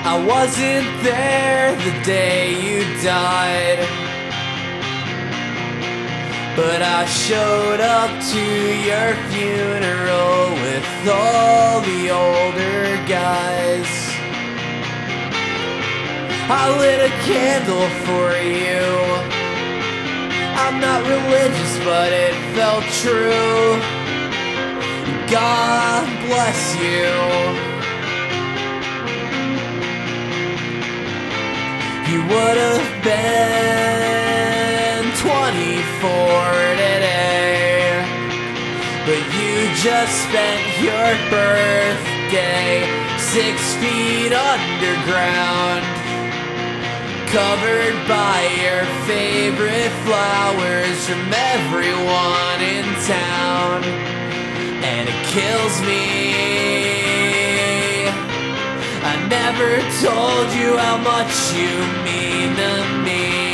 I wasn't there the day you died, but I showed up to your funeral with all the older guys. I lit a candle for you. I'm not religious, but it felt true. God bless you. You would have been 24 today, but you just spent your birthday 6 feet underground, covered by your favorite flowers from everyone in town. And it kills me, I never told you how much you mean to me.